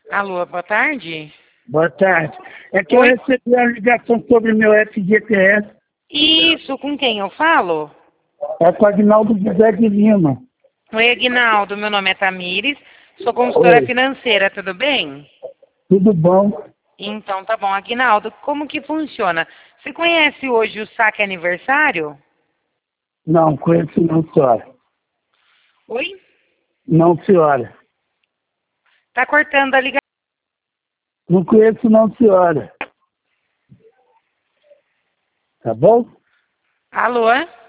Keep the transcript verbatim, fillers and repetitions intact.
Alô, boa tarde. Boa tarde. É que Oi. eu recebi a ligação sobre o meu F G T S. Isso, com quem eu falo? É com o Agnaldo José de Lima. Oi, Aguinaldo, meu nome é Tamires, sou consultora Oi. financeira, tudo bem? Tudo bom? Então, tá bom. Aguinaldo, como que funciona? Você conhece hoje o saque aniversário? Não, conheço não, senhora. Oi? Não, senhora. Tá cortando a ligação. Não conheço não, senhora. Tá bom? Alô?